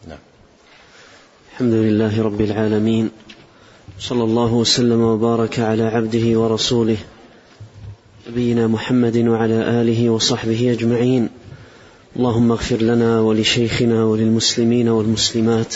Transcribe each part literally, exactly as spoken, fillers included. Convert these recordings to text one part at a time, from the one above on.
نعم. الحمد لله رب العالمين، صلى الله وسلم وبارك على عبده ورسوله نبينا محمد وعلى آله وصحبه أجمعين. اللهم اغفر لنا ولشيخنا وللمسلمين والمسلمات.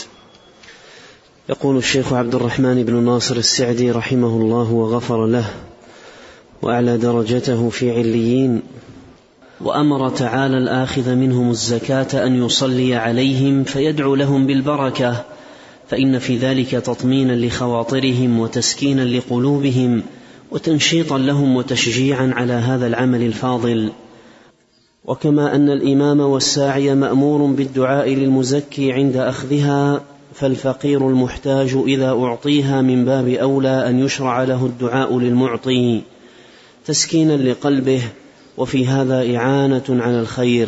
يقول الشيخ عبد الرحمن بن ناصر السعدي رحمه الله وغفر له وأعلى درجته في عليين: وأمر تعالى الآخذ منهم الزكاة أن يصلي عليهم فيدعو لهم بالبركة، فإن في ذلك تطمينا لخواطرهم وتسكينا لقلوبهم وتنشيطا لهم وتشجيعا على هذا العمل الفاضل. وكما أن الإمام والساعي مأمور بالدعاء للمزكي عند أخذها، فالفقير المحتاج إذا أعطيها من باب أولى أن يشرع له الدعاء للمعطي تسكينا لقلبه، وفي هذا إعانة على الخير.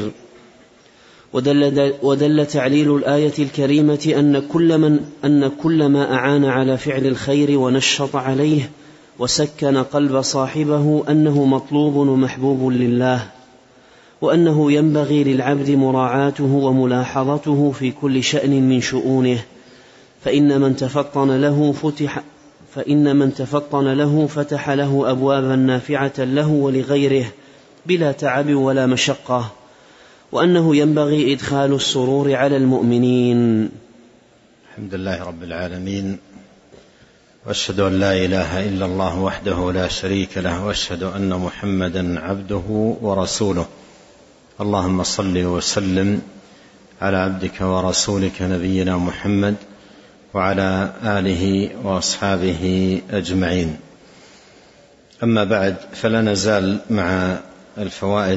ودل, ودل تعليل الآية الكريمة أن كل, من أن كل ما أعان على فعل الخير ونشط عليه وسكن قلب صاحبه أنه مطلوب ومحبوب لله، وأنه ينبغي للعبد مراعاته وملاحظته في كل شأن من شؤونه، فإن من تفطن له فتح فإن من تفطن له فتح له أبوابا نافعة له ولغيره بلا تعب ولا مشقة، وأنه ينبغي إدخال السرور على المؤمنين. الحمد لله رب العالمين، وأشهد أن لا إله إلا الله وحده لا شريك له، وأشهد أن محمدا عبده ورسوله. اللهم صل وسلم على عبدك ورسولك نبينا محمد وعلى آله وأصحابه أجمعين. أما بعد، فلا نزال مع الفوائد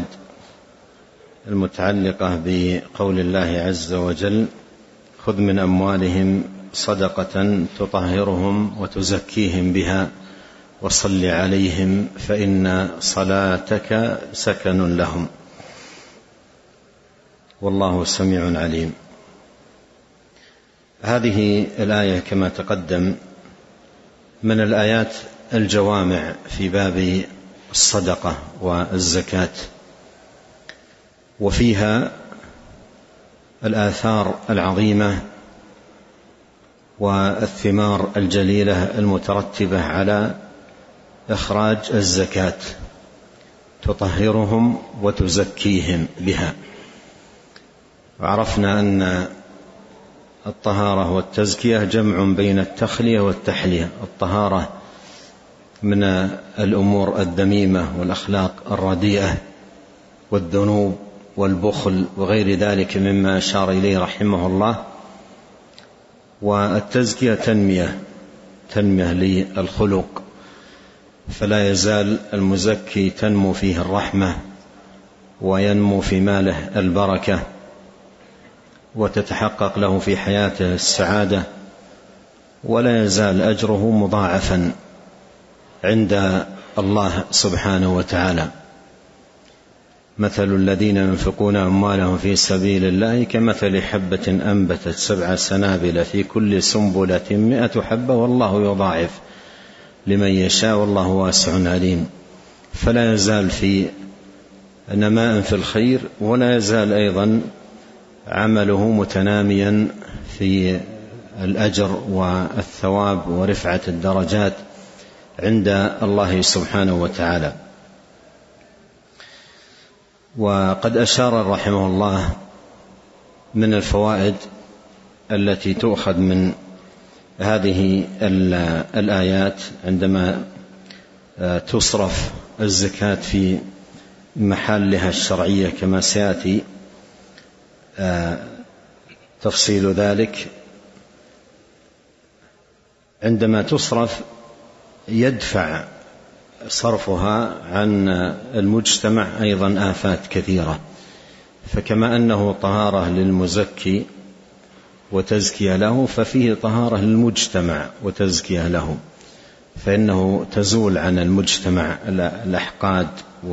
المتعلقة بقول الله عز وجل: خذ من أموالهم صدقة تطهرهم وتزكيهم بها وصل عليهم فإن صلاتك سكن لهم، والله سميع عليم. هذه الآية كما تقدم من الآيات الجوامع في باب الصدقة والزكاة، وفيها الآثار العظيمة والثمار الجليلة المترتبة على إخراج الزكاة تطهرهم وتزكيهم بها. وعرفنا أن الطهارة والتزكية جمع بين التخلية والتحلية. الطهارة من الأمور الذميمة والأخلاق الرديئة والذنوب والبخل وغير ذلك مما أشار إليه رحمه الله، والتزكية تنمية تنمية للخلق، فلا يزال المزكي تنمو فيه الرحمة وينمو في ماله البركة، وتتحقق له في حياته السعادة، ولا يزال أجره مضاعفا عند الله سبحانه وتعالى. مثل الذين ينفقون أموالهم في سبيل الله كمثل حبة أنبتت سبع سنابل في كل سنبلة مئة حبة والله يضاعف لمن يشاء والله واسع عليم. فلا يزال في نماء في الخير، ولا يزال أيضا عمله متناميا في الأجر والثواب ورفعة الدرجات عند الله سبحانه وتعالى. وقد أشار رحمه الله من الفوائد التي تؤخذ من هذه الآيات عندما تصرف الزكاة في محلها الشرعية كما سيأتي تفصيل ذلك. عندما تصرف يدفع صرفها عن المجتمع أيضا آفات كثيرة، فكما أنه طهارة للمزكي وتزكية له، ففيه طهارة للمجتمع وتزكية له، فإنه تزول عن المجتمع الأحقاد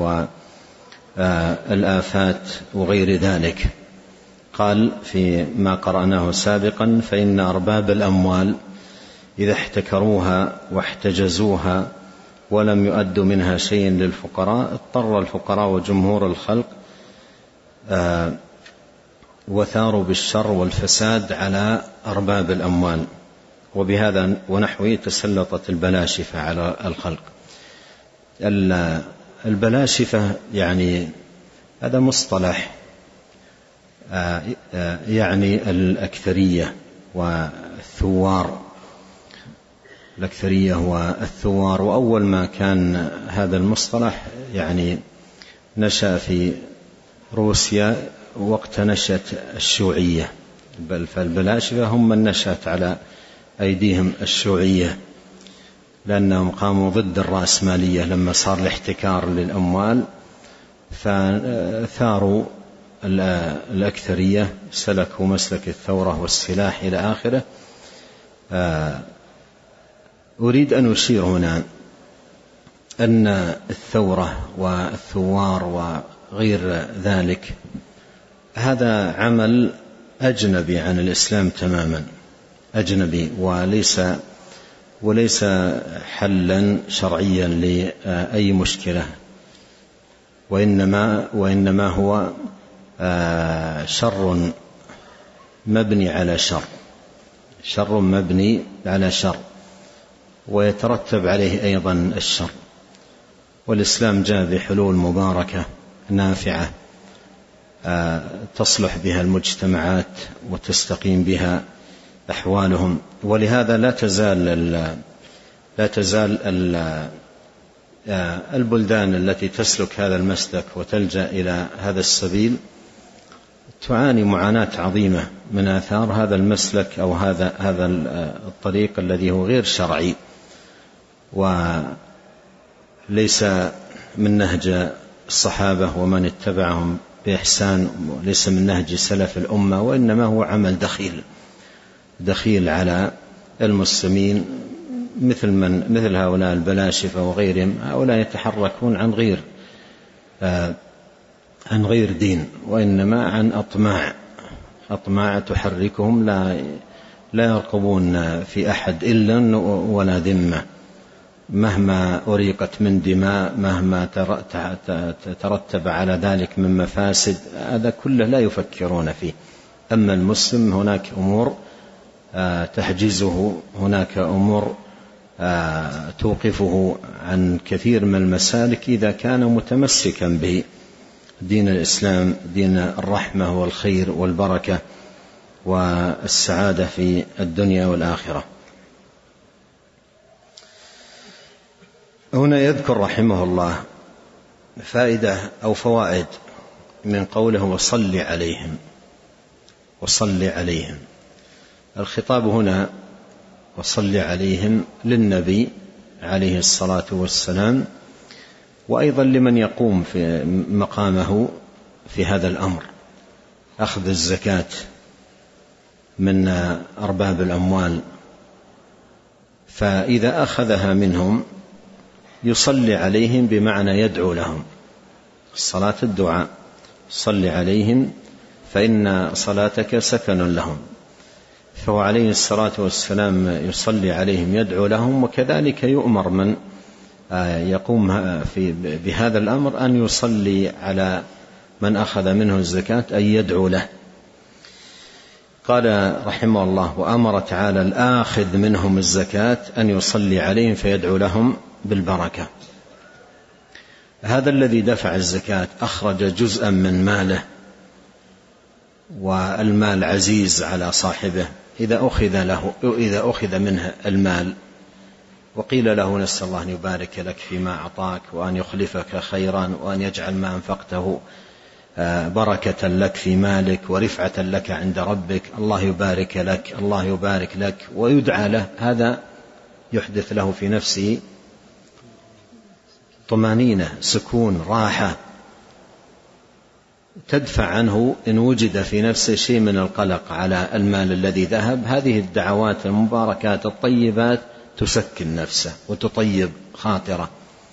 والآفات وغير ذلك. قال فيما قرأناه سابقا: فإن أرباب الأموال إذا احتكروها واحتجزوها ولم يؤدوا منها شيء للفقراء اضطر الفقراء وجمهور الخلق وثاروا بالشر والفساد على أرباب الأموال، وبهذا ونحوه تسلطت البلاشفة على الخلق. البلاشفة يعني هذا مصطلح يعني الأكثرية والثوار، الأكثرية والثوار. وأول ما كان هذا المصطلح يعني نشأ في روسيا وقت نشأة الشيوعية، بل فالبلاشفة هم من نشأت على أيديهم الشيوعية، لأنهم قاموا ضد الرأسمالية لما صار الاحتكار للأموال، فثاروا الأكثرية، سلكوا مسلك الثورة والسلاح إلى آخره. أريد أن أشير هنا أن الثورة والثوار وغير ذلك هذا عمل أجنبي عن الإسلام تماما، أجنبي، وليس وليس حلا شرعيا لأي مشكلة، وإنما وإنما هو شر مبني على شر، شر مبني على شر، ويترتب عليه أيضا الشر. والإسلام جاء بحلول مباركة نافعة تصلح بها المجتمعات وتستقيم بها أحوالهم. ولهذا لا تزال لا تزال البلدان التي تسلك هذا المسلك وتلجأ إلى هذا السبيل تعاني معاناة عظيمة من آثار هذا المسلك أو هذا هذا الطريق الذي هو غير شرعي، وليس من نهج الصحابة ومن اتبعهم بإحسان، وليس من نهج سلف الأمة، وإنما هو عمل دخيل دخيل على المسلمين، مثل من مثل هؤلاء البلاشفة وغيرهم. هؤلاء يتحركون عن غير آه عن غير دين، وإنما عن أطماع أطماع تحركهم، لا لا يرقبون في أحد إلا ولا ذمة، مهما أريقت من دماء، مهما ترتب على ذلك من مفاسد، هذا كله لا يفكرون فيه. أما المسلم هناك أمور تحجزه، هناك أمور توقفه عن كثير من المسالك إذا كان متمسكا به دين الإسلام، دين الرحمة والخير والبركة والسعادة في الدنيا والآخرة. هنا يذكر رحمه الله فائدة أو فوائد من قوله وصل عليهم، وصل عليهم. الخطاب هنا وصل عليهم للنبي عليه الصلاة والسلام، وأيضا لمن يقوم في مقامه في هذا الأمر، أخذ الزكاة من أرباب الأموال. فإذا أخذها منهم يصلي عليهم بمعنى يدعو لهم، الصلاة الدعاء، صل عليهم فإن صلاتك سكن لهم. فهو عليه الصلاة والسلام يصلي عليهم يدعو لهم، وكذلك يؤمر من يقوم في بهذا الأمر أن يصلي على من أخذ منه الزكاة، أن يدعو له. قال رحمه الله وأمر تعالى الآخذ منهم الزكاة أن يصلي عليهم فيدعو لهم بالبركة. هذا الذي دفع الزكاة أخرج جزءا من ماله، والمال عزيز على صاحبه، إذا أخذ له إذا أخذ منه المال وقيل له نسأل الله أن يبارك لك فيما أعطاك وأن يخلفك خيرا وأن يجعل ما أنفقته بركة لك في مالك ورفعة لك عند ربك، الله يبارك لك، الله يبارك لك، ويدعى له، هذا يحدث له في نفسه طمأنينة، سكون، راحة، تدفع عنه إن وجد في نفسه شيء من القلق على المال الذي ذهب. هذه الدعوات المباركات الطيبات تسكن نفسه وتطيب خاطره.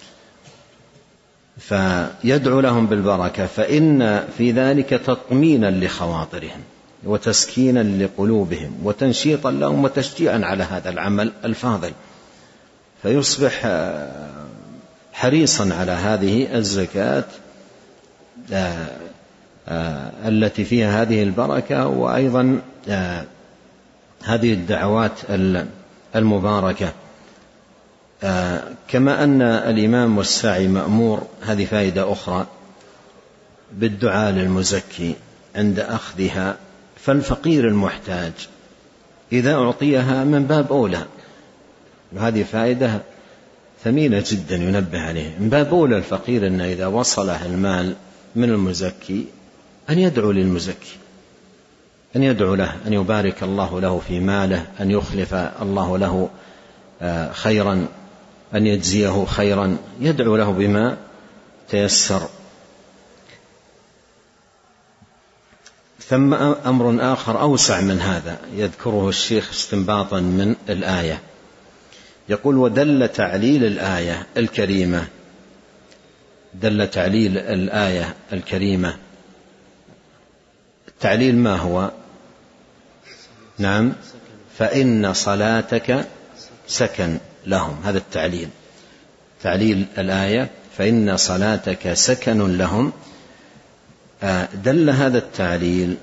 فيدعو لهم بالبركة، فإن في ذلك تطمينا لخواطرهم وتسكينا لقلوبهم وتنشيطا لهم وتشجيعا على هذا العمل الفاضل، فيصبح حريصا على هذه الزكاة التي فيها هذه البركة، وأيضا هذه الدعوات المباركة. كما أن الإمام والساعي مأمور، هذه فائدة أخرى، بالدعاء للمزكي عند أخذها، فالفقير المحتاج إذا أعطيها من باب أولى، وهذه فائدة ثمينة جدا ينبه عليه، من باب أولى الفقير أن إذا وصله المال من المزكي أن يدعو للمزكي، أن يدعو له أن يبارك الله له في ماله، أن يخلف الله له خيرا، أن يجزيه خيرا، يدعو له بما تيسر. ثم أمر آخر أوسع من هذا يذكره الشيخ استنباطا من الآية، يقول: ودل تعليل الآية الكريمة، دل تعليل الآية الكريمة، التعليل ما هو؟ نعم، فإن صلاتك سكن لهم، هذا التعليل، تعليل الآية فإن صلاتك سكن لهم. دل هذا التعليل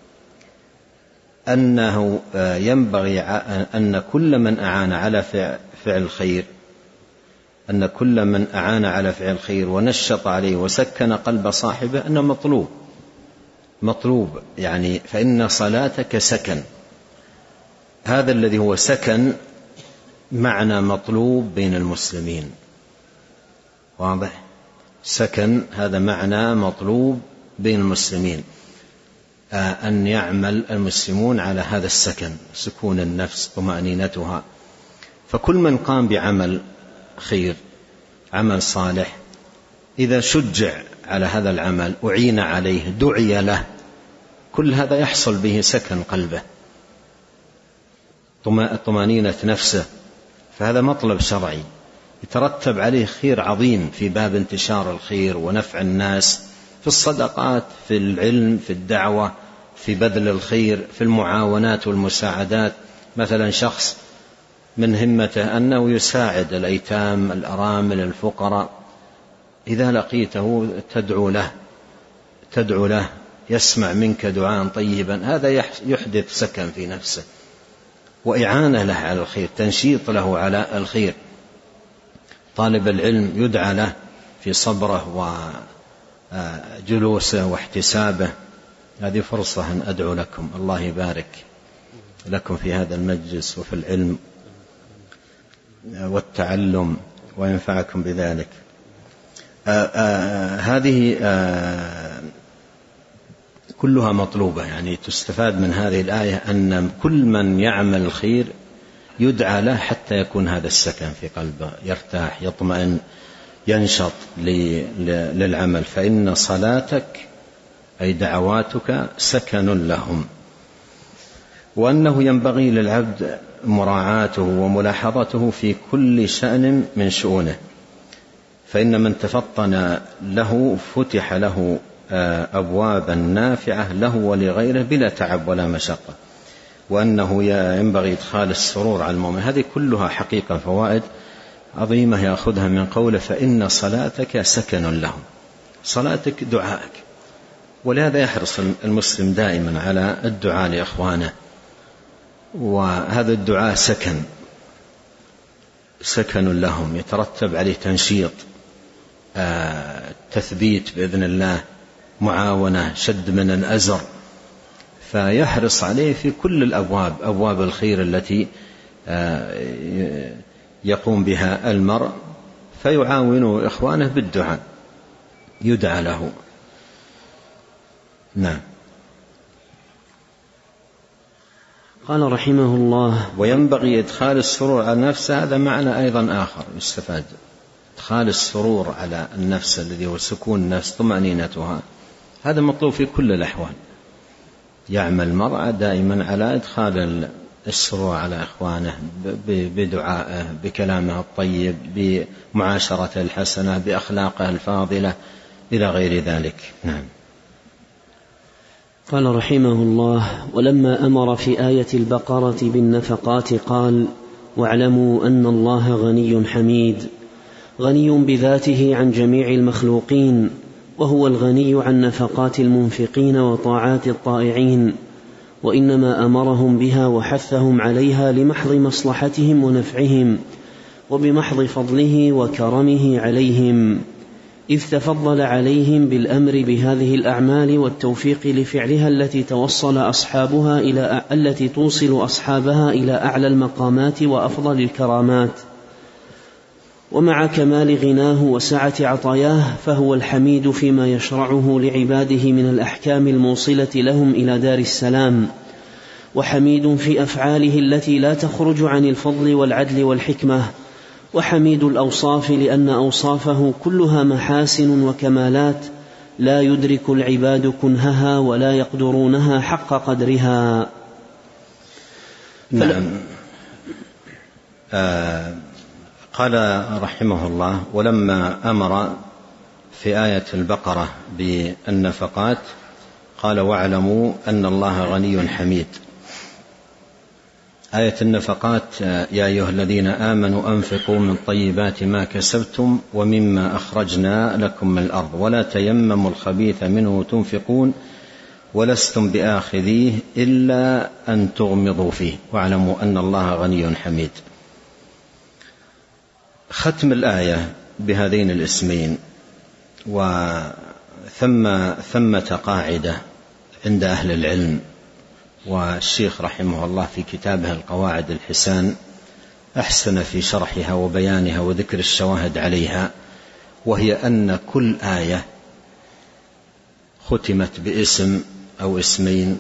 أنه ينبغي أن كل من أعان على فعل الخير أن كل من أعان على فعل الخير ونشط عليه وسكن قلب صاحبه أنه مطلوب مطلوب يعني فإن صلاتك سكن، هذا الذي هو سكن معنى مطلوب بين المسلمين، واضح؟ سكن هذا معنى مطلوب بين المسلمين، أن يعمل المسلمون على هذا السكن، سكون النفس طمأنينتها. فكل من قام بعمل خير، عمل صالح، إذا شجع على هذا العمل، أعين عليه، دعي له، كل هذا يحصل به سكن قلبه، طمأنينة نفسه، فهذا مطلب شرعي يترتب عليه خير عظيم في باب انتشار الخير ونفع الناس، في الصدقات، في العلم، في الدعوة، في بذل الخير، في المعاونات والمساعدات. مثلا شخص من همته أنه يساعد الأيتام، الأرامل، الفقراء، إذا لقيته تدعو له تدعو له يسمع منك دعاء طيبا، هذا يحدث سكن في نفسه وإعانة له على الخير، تنشيط له على الخير. طالب العلم يدعى له في صبره وجلوسه واحتسابه. هذه فرصة أن أدعو لكم، الله يبارك لكم في هذا المجلس وفي العلم والتعلم وينفعكم بذلك. آآ آآ هذه آآ كلها مطلوبة، يعني تستفاد من هذه الآية أن كل من يعمل الخير يدعى له حتى يكون هذا السكن في قلبه، يرتاح، يطمئن، ينشط للعمل. فإن صلاتك أي دعواتك سكن لهم. وأنه ينبغي للعبد مراعاته وملاحظته في كل شأن من شؤونه، فإن من تفطن له فتح له أبوابا نافعة له ولغيره بلا تعب ولا مشقة. وأنه ينبغي إدخال السرور على المؤمن. هذه كلها حقيقة فوائد عظيمة يأخذها من قوله فإن صلاتك سكن لهم. صلاتك دعائك، ولهذا يحرص المسلم دائما على الدعاء لإخوانه، وهذا الدعاء سكن سكن لهم، يترتب عليه تنشيط، آه، تثبيت بإذن الله، معاونة، شد من الأزر، فيحرص عليه في كل الأبواب، أبواب الخير التي آه يقوم بها المرء، فيعاون إخوانه بالدعاء، يدعى له. نعم. قال رحمه الله: وينبغي إدخال السرور على النفس. هذا معنى أيضا آخر يستفاد، إدخال السرور على النفس الذي هو سكون النفس، طمأنينتها، هذا مطلوب في كل الأحوال. يعمل المرء دائما على إدخال السرور على إخوانه بدعائه، بكلامه الطيب، بمعاشرته الحسنة، بأخلاقه الفاضلة، إلى غير ذلك. نعم. قال رحمه الله: ولما أمر في آية البقرة بالنفقات قال: واعلموا أن الله غني حميد، غني بذاته عن جميع المخلوقين، وهو الغني عن نفقات المنفقين وطاعات الطائعين، وإنما أمرهم بها وحثهم عليها لمحض مصلحتهم ونفعهم، وبمحض فضله وكرمه عليهم، إذ تفضل عليهم بالأمر بهذه الأعمال والتوفيق لفعلها التي توصل أصحابها إلى التي توصل أصحابها إلى أعلى المقامات وأفضل الكرامات. ومع كمال غناه وسعة عطاياه فهو الحميد فيما يشرعه لعباده من الأحكام الموصلة لهم إلى دار السلام، وحميد في أفعاله التي لا تخرج عن الفضل والعدل والحكمة، وحميد الأوصاف لأن أوصافه كلها محاسن وكمالات لا يدرك العباد كنهها ولا يقدرونها حق قدرها. نعم. آه قال رحمه الله: ولما أمر في آية البقرة بالنفقات قال: واعلموا أن الله غني حميد. آية النفقات: يا أيها الذين آمنوا أنفقوا من طيبات ما كسبتم ومما أخرجنا لكم من الأرض ولا تيمموا الخبيث منه تنفقون ولستم بآخذيه إلا أن تغمضوا فيه واعلموا أن الله غني حميد. ختم الآية بهذين الاسمين. وثم ثمة قاعدة عند أهل العلم، والشيخ رحمه الله في كتابه القواعد الحسان أحسن في شرحها وبيانها وذكر الشواهد عليها، وهي أن كل آية ختمت باسم أو اسمين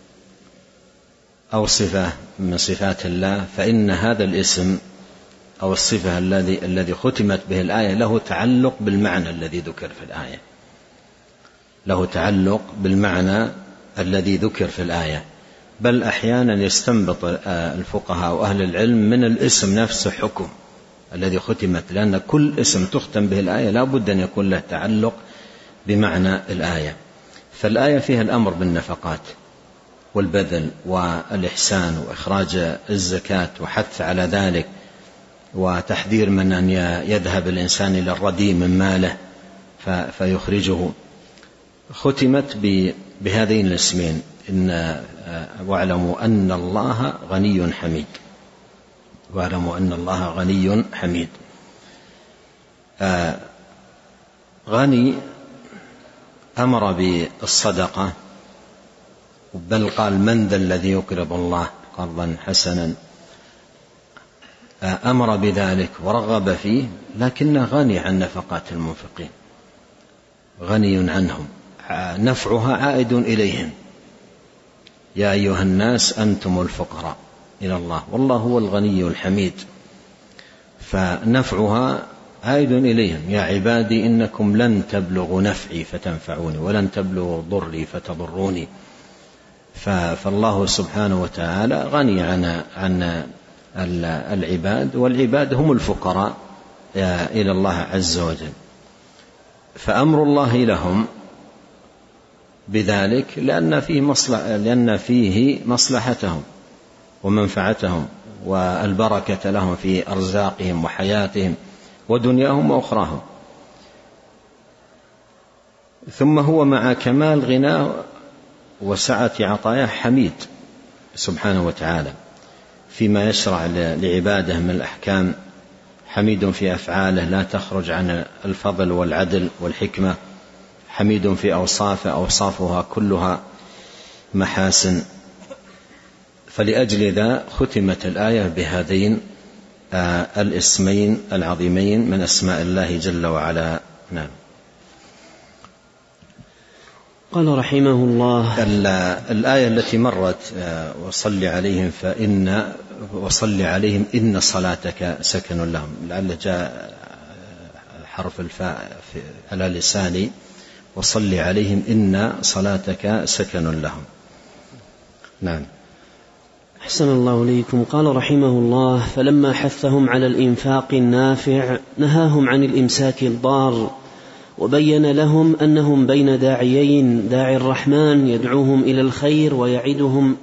أو صفة من صفات الله فإن هذا الاسم أو الصفة الذي الذي ختمت به الآية له تعلق بالمعنى الذي ذكر في الآية، له تعلق بالمعنى الذي ذكر في الآية. بل أحيانا يستنبط الفقهاء وأهل العلم من الاسم نفسه حكم الذي ختمت، لأن كل اسم تختم به الآية لا بد أن يكون له تعلق بمعنى الآية. فالآية فيها الأمر بالنفقات والبذل والإحسان وإخراج الزكاة وحث على ذلك، وتحذير من أن يذهب الإنسان إلى الردي من ماله فيخرجه. ختمت بهذين الاسمين: إن واعلموا أن الله غني حميد. واعلموا أن الله غني حميد. آه غني أمر بالصدقة، بل قال: من ذا الذي يقرض الله قرضا حسنا. آه أمر بذلك ورغب فيه، لكنه غني عن نفقات المنفقين، غني عنهم، نفعها عائد إليهم. يا أيها الناس أنتم الفقراء إلى الله والله هو الغني الحميد، فنفعها عائد إليهم. يا عبادي إنكم لن تبلغوا نفعي فتنفعوني ولن تبلغوا ضري فتضروني. فالله سبحانه وتعالى غني عن عن العباد، والعباد هم الفقراء إلى الله عز وجل. فأمر الله لهم بذلك لأن فيه مصلحة لأن فيه مصلحتهم ومنفعتهم والبركة لهم في أرزاقهم وحياتهم ودنياهم وأخراهم. ثم هو مع كمال غناه وسعة عطاياه حميد سبحانه وتعالى فيما يشرع لعباده من الأحكام، حميد في أفعاله لا تخرج عن الفضل والعدل والحكمة، حميد في أوصافه أوصافها كلها محاسن. فلأجل ذا ختمت الآية بهذين آه الاسمين العظيمين من أسماء الله جل وعلا. نعم. قال رحمه الله: الآية التي مرت آه وصل عليهم فإن وصل عليهم إن صلاتك سكن لهم، لعل جاء حرف الفاء على لساني، وصل عليهم إن صلاتك سكن لهم. نعم. أحسن الله إليكم. قال رحمه الله: فلما حثهم على الإنفاق النافع نهاهم عن الإمساك الضار، وبين لهم أنهم بين داعيين: داعي الرحمن يدعوهم إلى الخير ويعدهم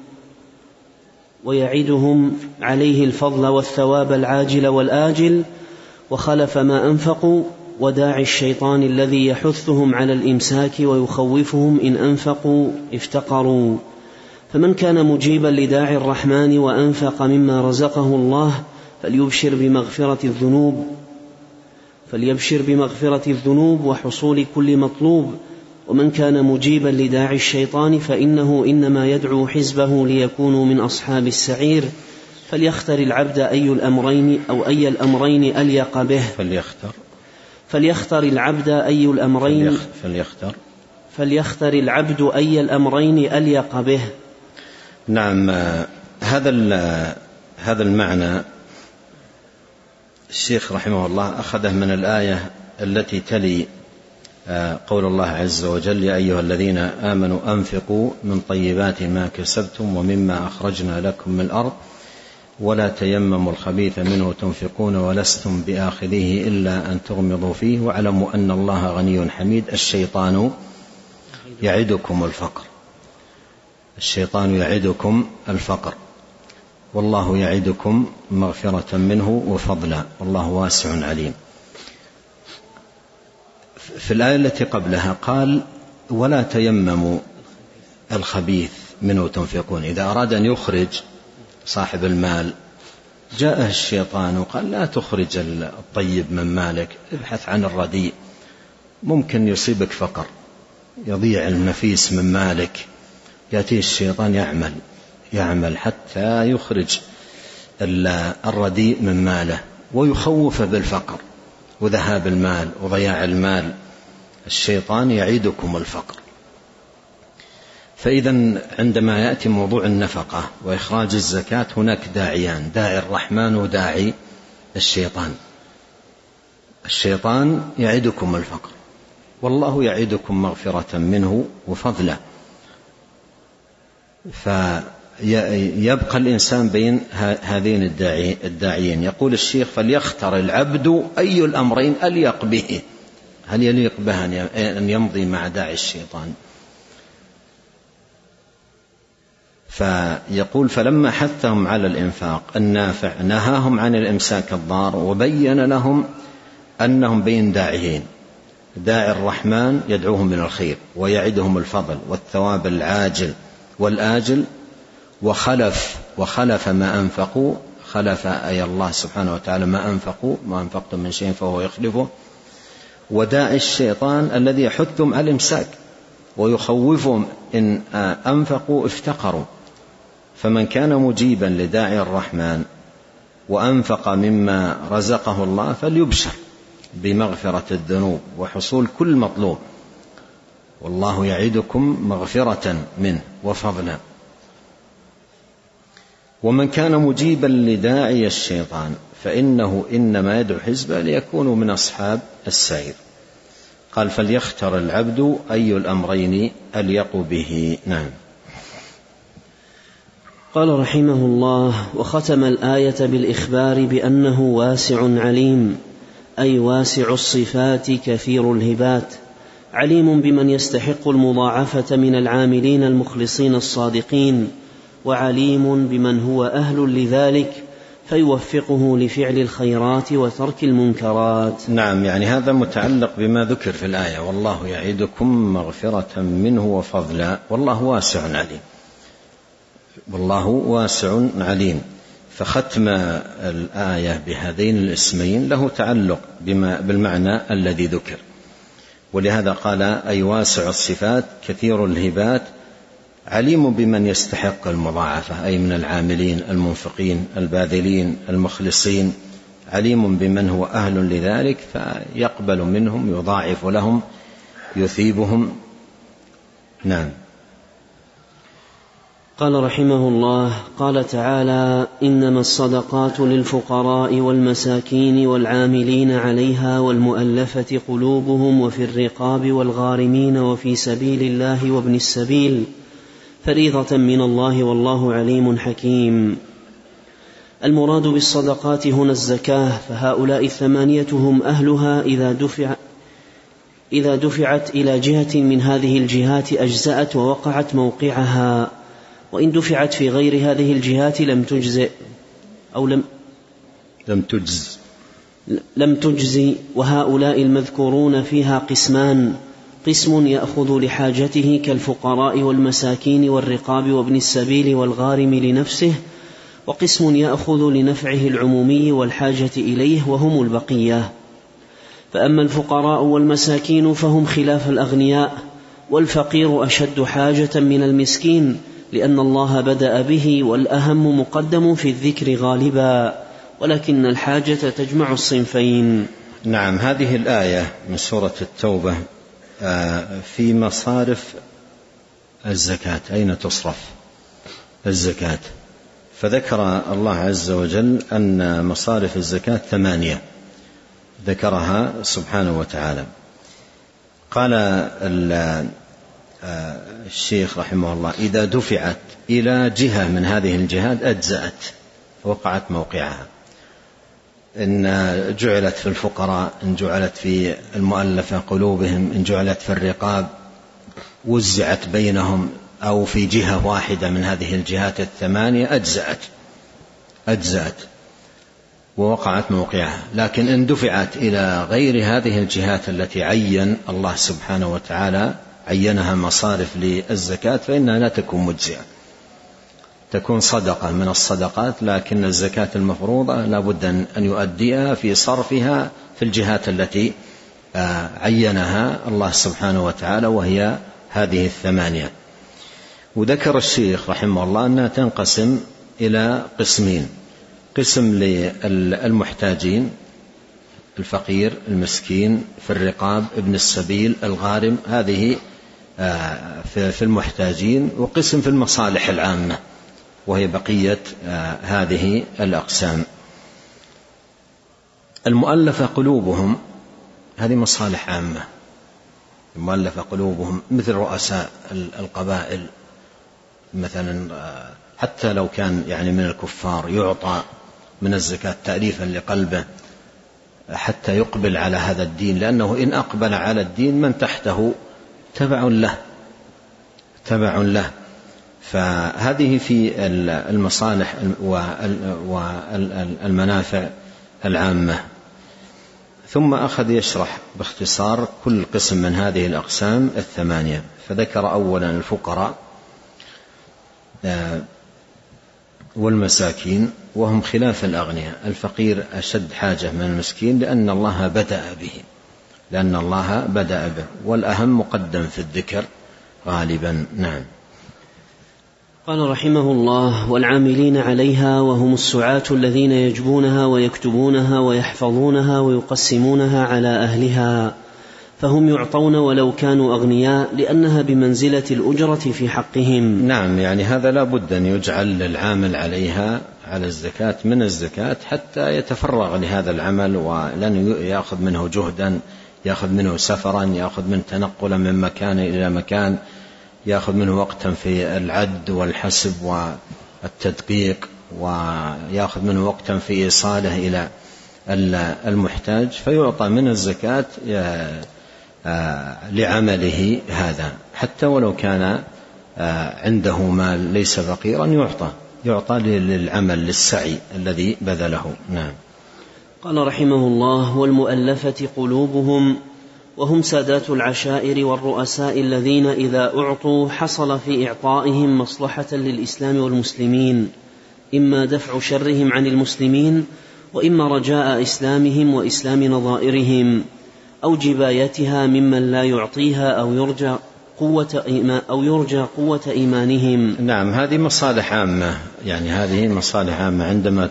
ويعدهم عليه الفضل والثواب العاجل والآجل، وخلف ما أنفقوا وداعي الشيطان الذي يحثهم على الإمساك ويخوفهم إن أنفقوا افتقروا. فمن كان مجيبا لداعي الرحمن وأنفق مما رزقه الله فليبشر بمغفرة الذنوب فليبشر بمغفرة الذنوب وحصول كل مطلوب. ومن كان مجيبا لداعي الشيطان فإنه إنما يدعو حزبه ليكونوا من أصحاب السعير. فليختر العبد أي الأمرين أو أي الأمرين أليق به فليختر فليختر العبد أي الأمرين فليختر فليختر العبد أي الأمرين أليق به. نعم، هذا هذا المعنى الشيخ رحمه الله أخذه من الآية التي تلي قول الله عز وجل: يا أيها الذين آمنوا أنفقوا من طيبات ما كسبتم ومما أخرجنا لكم من الأرض ولا تيمموا الخبيث منه تنفقون ولستم بآخذيه إلا أن تغمضوا فيه واعلموا أن الله غني حميد. الشيطان يعدكم الفقر الشيطان يعدكم الفقر والله يعدكم مغفرة منه وفضلا والله واسع عليم. في الآية التي قبلها قال: ولا تيمموا الخبيث منه تنفقون. إذا أراد أن يخرج صاحب المال جاءه الشيطان وقال: لا تخرج الطيب من مالك، ابحث عن الرديء، ممكن يصيبك فقر، يضيع النفيس من مالك. يأتي الشيطان يعمل يعمل حتى يخرج الرديء من ماله ويخوف بالفقر وذهاب المال وضياع المال. الشيطان يعيدكم الفقر. فإذا عندما يأتي موضوع النفقة وإخراج الزكاة هناك داعيان: داعي الرحمن وداعي الشيطان. الشيطان يعدكم الفقر والله يعدكم مغفرة منه وفضلا. فيبقى الإنسان بين هذين الداعيين. يقول الشيخ: فليختر العبد أي الأمرين أليق به. هل يليق به أن يمضي مع داعي الشيطان؟ فيقول: فلما حثهم على الإنفاق النافع نهاهم عن الإمساك الضار وبين لهم أنهم بين داعيين: داعي الرحمن يدعوهم من الخير ويعدهم الفضل والثواب العاجل والآجل، وخلف وخلف ما أنفقوا، خلف أي الله سبحانه وتعالى ما أنفقوا، ما أنفقتم من شيء فهو يخلفه. وداعي الشيطان الذي يحثهم على الإمساك ويخوفهم إن أنفقوا افتقروا. فمن كان مجيبا لداعي الرحمن وأنفق مما رزقه الله فليبشر بمغفرة الذنوب وحصول كل مطلوب والله يعدكم مغفرة منه وفضلا. ومن كان مجيبا لداعي الشيطان فإنه إنما يدعو حزبه ليكونوا من أصحاب السعير. قال: فليختر العبد أي الأمرين أليق به. نعم. قال رحمه الله: وختم الآية بالإخبار بأنه واسع عليم، أي واسع الصفات كثير الهبات، عليم بمن يستحق المضاعفة من العاملين المخلصين الصادقين، وعليم بمن هو أهل لذلك فيوفقه لفعل الخيرات وترك المنكرات. نعم، يعني هذا متعلق بما ذكر في الآية: والله يعدكم مغفرة منه وفضلا والله واسع عليم. والله واسع عليم. فختم الآية بهذين الاسمين له تعلق بما بالمعنى الذي ذكر، ولهذا قال: أي واسع الصفات كثير الهبات، عليم بمن يستحق المضاعفة، أي من العاملين المنفقين الباذلين المخلصين، عليم بمن هو أهل لذلك فيقبل منهم، يضاعف لهم، يثيبهم. نعم. قال رحمه الله: قال تعالى: إنما الصدقات للفقراء والمساكين والعاملين عليها والمؤلفة قلوبهم وفي الرقاب والغارمين وفي سبيل الله وابن السبيل فريضة من الله والله عليم حكيم. المراد بالصدقات هنا الزكاة، فهؤلاء الثمانية هم أهلها إذا دفع إذا دفعت إلى جهة من هذه الجهات أجزأت ووقعت موقعها، وإن دفعت في غير هذه الجهات لم تجزئ أو لم لم تجز لم تجزي، وهؤلاء المذكورون فيها قسمان: قسم يأخذ لحاجته كالفقراء والمساكين والرقاب وابن السبيل والغارم لنفسه، وقسم يأخذ لنفعه العمومي والحاجة إليه وهم البقية. فأما الفقراء والمساكين فهم خلاف الأغنياء، والفقير أشد حاجة من المسكين، لأن الله بدأ به، والأهم مقدم في الذكر غالبا، ولكن الحاجة تجمع الصنفين. نعم، هذه الآية من سورة التوبة في مصارف الزكاة، أين تصرف الزكاة؟ فذكر الله عز وجل أن مصارف الزكاة ثمانية، ذكرها سبحانه وتعالى. قال الشيخ رحمه الله: إذا دفعت إلى جهة من هذه الجهات أجزأت، وقعت موقعها. إن جعلت في الفقراء، إن جعلت في المؤلفة قلوبهم، إن جعلت في الرقاب، وزعت بينهم، أو في جهة واحدة من هذه الجهات الثمانية أجزأت أجزأت ووقعت موقعها. لكن إن دفعت إلى غير هذه الجهات التي عين الله سبحانه وتعالى عينها مصارف للزكاة فإنها لا تكون مجزئة، تكون صدقة من الصدقات، لكن الزكاة المفروضة لا بد أن يؤديها في صرفها في الجهات التي عينها الله سبحانه وتعالى، وهي هذه الثمانية. وذكر الشيخ رحمه الله أنها تنقسم إلى قسمين: قسم للمحتاجين، الفقير، المسكين، في الرقاب، ابن السبيل، الغارم، هذه في المحتاجين، وقسم في المصالح العامة، وهي بقية هذه الأقسام. المؤلفة قلوبهم، هذه مصالح عامة. المؤلفة قلوبهم مثل رؤساء القبائل مثلا، حتى لو كان يعني من الكفار يعطى من الزكاة تأليفا لقلبه حتى يقبل على هذا الدين، لأنه إن أقبل على الدين من تحته تبع له تبع له. فهذه في المصالح والمنافع العامة. ثم أخذ يشرح باختصار كل قسم من هذه الأقسام الثمانية، فذكر أولا الفقراء والمساكين وهم خلاف الأغنياء. الفقير أشد حاجة من المسكين لأن الله بدأ به لأن الله بدأ به والأهم مقدم في الذكر غالبا. نعم. قال رحمه الله: والعاملين عليها وهم السعاة الذين يجبونها ويكتبونها ويحفظونها ويقسمونها على أهلها، فهم يعطون ولو كانوا أغنياء، لأنها بمنزلة الأجرة في حقهم. نعم، يعني هذا لا بد أن يجعل للعامل عليها على الزكاة من الزكاة حتى يتفرغ لهذا العمل، ولن يأخذ منه جهدا، يأخذ منه سفرا، يأخذ منه تنقلا من مكان إلى مكان، يأخذ منه وقتا في العد والحسب والتدقيق، ويأخذ منه وقتا في إيصاله إلى المحتاج، فيعطى من الزكاة لعمله هذا، حتى ولو كان عنده مال ليس فقيرا يعطى يعطى للعمل للسعي الذي بذله. نعم. قال رحمه الله: والمؤلفة قلوبهم وهم سادات العشائر والرؤساء الذين إذا أعطوا حصل في إعطائهم مصلحة للإسلام والمسلمين، إما دفع شرهم عن المسلمين، وإما رجاء إسلامهم وإسلام نظائرهم، أو جبايتها ممن لا يعطيها، أو يرجى قوة إيمان أو يرجى قوة إيمانهم. نعم، هذه مصالح عامة، يعني هذه مصالح عامة. عندما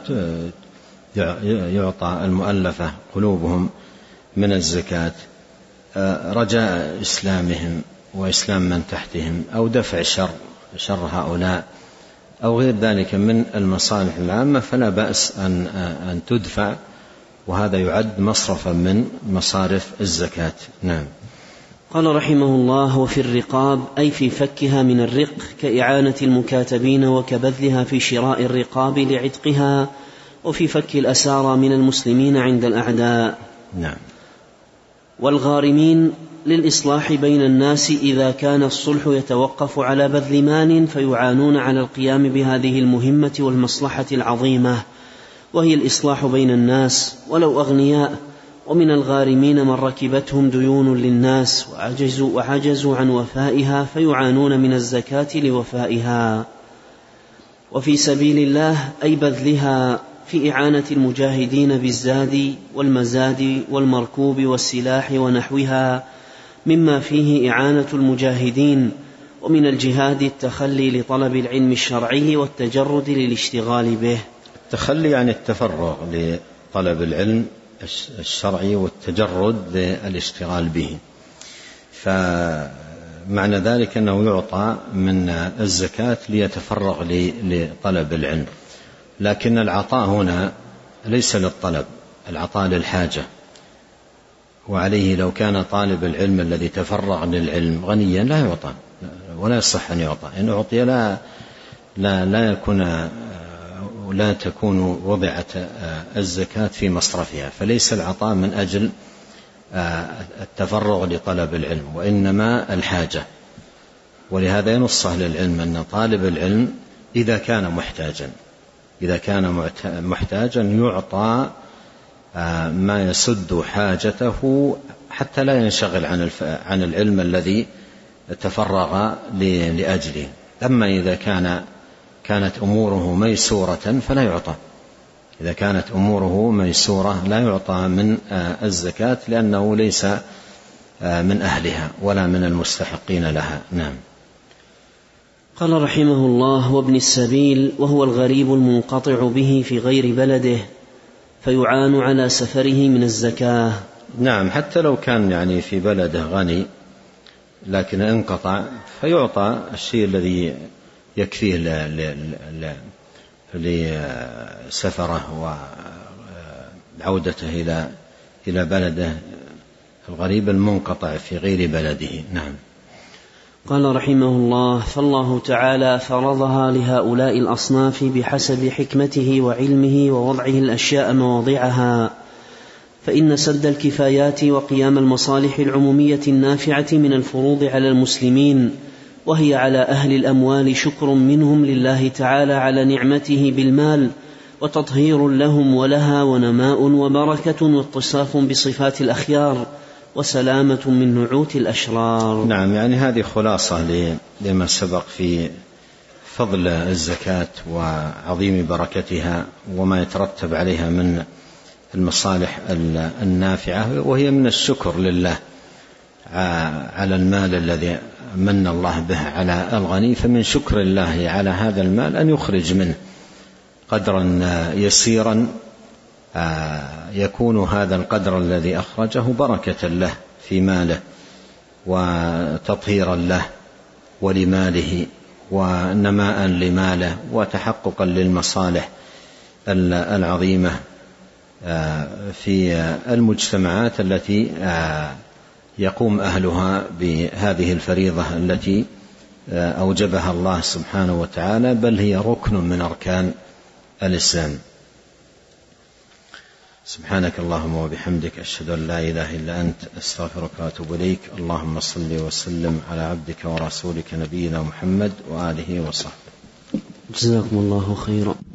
يعطى المؤلفة قلوبهم من الزكاة رجاء إسلامهم وإسلام من تحتهم، أو دفع شر شر هؤلاء، أو غير ذلك من المصالح العامة، فلا بأس أن أن تدفع، وهذا يعد مصرفا من مصارف الزكاة. نعم. قال رحمه الله: وفي الرقاب أي في فكها من الرق، كإعانة المكاتبين وكبذلها في شراء الرقاب لعتقها، وفي فك الأسارى من المسلمين عند الأعداء. نعم. والغارمين للإصلاح بين الناس إذا كان الصلح يتوقف على بذل مال، فيعانون على القيام بهذه المهمة والمصلحة العظيمة، وهي الإصلاح بين الناس ولو أغنياء، ومن الغارمين من ركبتهم ديون للناس وعجزوا, وعجزوا عن وفائها فيعانون من الزكاة لوفائها. وفي سبيل الله أي بذلها في إعانة المجاهدين بالزاد والمزاد والمركوب والسلاح ونحوها مما فيه إعانة المجاهدين. ومن الجهاد التخلي لطلب العلم الشرعي والتجرد للاشتغال به. التخلي عن التفرغ لطلب العلم الشرعي والتجرد للاشتغال به، فمعنى ذلك أنه يعطى من الزكاة ليتفرغ لطلب العلم، لكن العطاء هنا ليس للطلب، العطاء للحاجة. وعليه لو كان طالب العلم الذي تفرغ للعلم غنيا لا يعطى ولا يصح أن يعطى، إن أعطي لا, لا, لا يكون لا تكون وضعت الزكاة في مصرفها، فليس العطاء من أجل التفرغ لطلب العلم وإنما الحاجة. ولهذا ينص أهل العلم أن طالب العلم إذا كان محتاجا إذا كان محتاجا يعطى ما يسد حاجته حتى لا ينشغل عن عن العلم الذي تفرغ لأجله. أما إذا كان كانت أموره ميسورة فلا يعطى، إذا كانت أموره ميسورة لا يعطى من الزكاة لأنه ليس من أهلها ولا من المستحقين لها. نعم. قال رحمه الله: وابن السبيل وهو الغريب المنقطع به في غير بلده فيعان على سفره من الزكاة. نعم، حتى لو كان يعني في بلده غني لكن انقطع فيعطى الشيء الذي يكفيه لسفره وعودته إلى إلى بلده الغريب المنقطع في غير بلده. نعم. قال رحمه الله: فالله تعالى فرضها لهؤلاء الأصناف بحسب حكمته وعلمه ووضعه الأشياء مواضعها، فإن سد الكفايات وقيام المصالح العمومية النافعة من الفروض على المسلمين، وهي على أهل الأموال شكر منهم لله تعالى على نعمته بالمال، وتطهير لهم ولها ونماء وبركة واتصاف بصفات الأخيار، وسلامة من نعوت الأشرار. نعم، يعني هذه خلاصة لما سبق في فضل الزكاة وعظيم بركتها وما يترتب عليها من المصالح النافعة، وهي من الشكر لله على المال الذي من الله به على الغني. فمن شكر الله على هذا المال أن يخرج منه قدرا يسيرا يكون هذا القدر الذي أخرجه بركة له في ماله وتطهيرا له ولماله ونماء لماله وتحققا للمصالح العظيمة في المجتمعات التي يقوم أهلها بهذه الفريضة التي أوجبها الله سبحانه وتعالى، بل هي ركن من أركان الإسلام. سبحانك اللهم وبحمدك، أشهد أن لا إله إلا أنت، أستغفرك وأتوب إليك. اللهم صل وسلم على عبدك ورسولك نبينا محمد وآله وصحبه. جزاكم الله خيرا.